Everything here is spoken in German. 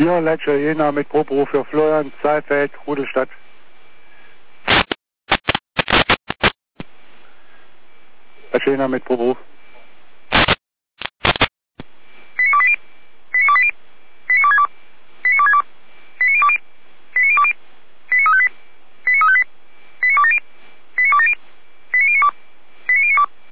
Ja, Leitscher Jena mit Proberuf für Florian, Saalfeld, Rudelstadt. Leitscher Jena mit Proberuf.